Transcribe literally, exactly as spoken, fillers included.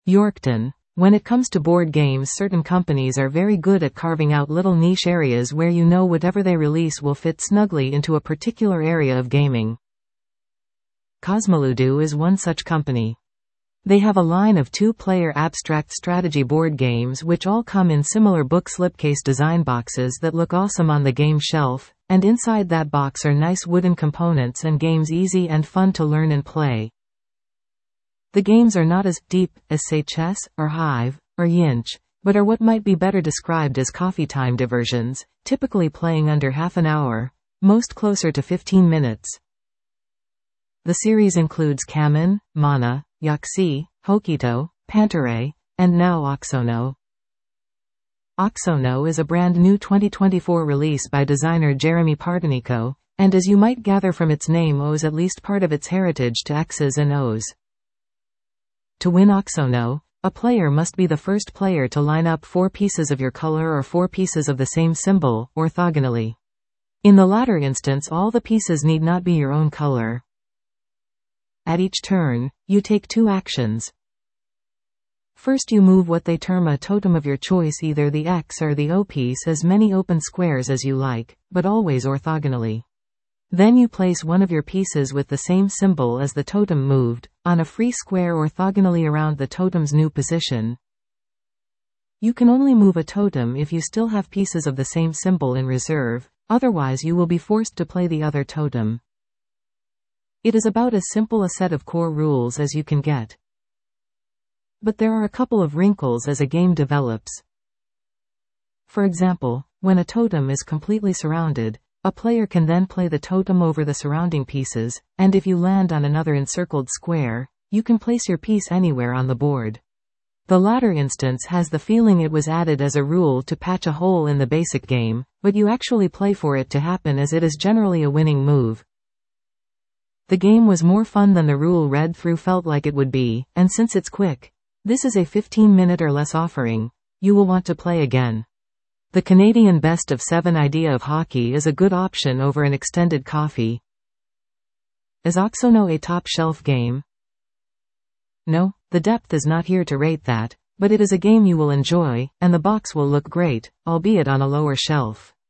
Yorkton. When it comes to board games, certain companies are very good at carving out little niche areas where you know whatever they release will fit snugly into a particular area of gaming. Cosmoludo is one such company. They have a line of two-player abstract strategy board games which all come in similar book slipcase design boxes that look awesome on the game shelf, and inside that box are nice wooden components and games easy and fun to learn and play. The games are not as deep as, say, chess, or Hive, or Yinch, but are what might be better described as coffee time diversions, typically playing under half an hour, most closer to fifteen minutes. The series includes Kamen, Mana, Yaxi, Hokito, Pantaray, and now Oxono. Oxono is a brand new twenty twenty-four release by designer Jeremy Pardanico, and as you might gather from its name owes at least part of its heritage to X's and O's. To win Oxono, a player must be the first player to line up four pieces of your color or four pieces of the same symbol, orthogonally. In the latter instance, all the pieces need not be your own color. At each turn, you take two actions. First, you move what they term a totem of your choice, either the X or the O piece, as many open squares as you like, but always orthogonally. Then you place one of your pieces with the same symbol as the totem moved, on a free square orthogonally around the totem's new position. You can only move a totem if you still have pieces of the same symbol in reserve, otherwise you will be forced to play the other totem. It is about as simple a set of core rules as you can get. But there are a couple of wrinkles as a game develops. For example, when a totem is completely surrounded, a player can then play the totem over the surrounding pieces, and if you land on another encircled square, you can place your piece anywhere on the board. The latter instance has the feeling it was added as a rule to patch a hole in the basic game, but you actually play for it to happen as it is generally a winning move. The game was more fun than the rule read through felt like it would be, and since it's quick, this is a fifteen minute or less offering, you will want to play again. The Canadian best of seven idea of hockey is a good option over an extended coffee. Is Oxono a top-shelf game? No, the depth is not here to rate that, but it is a game you will enjoy, and the box will look great, albeit on a lower shelf.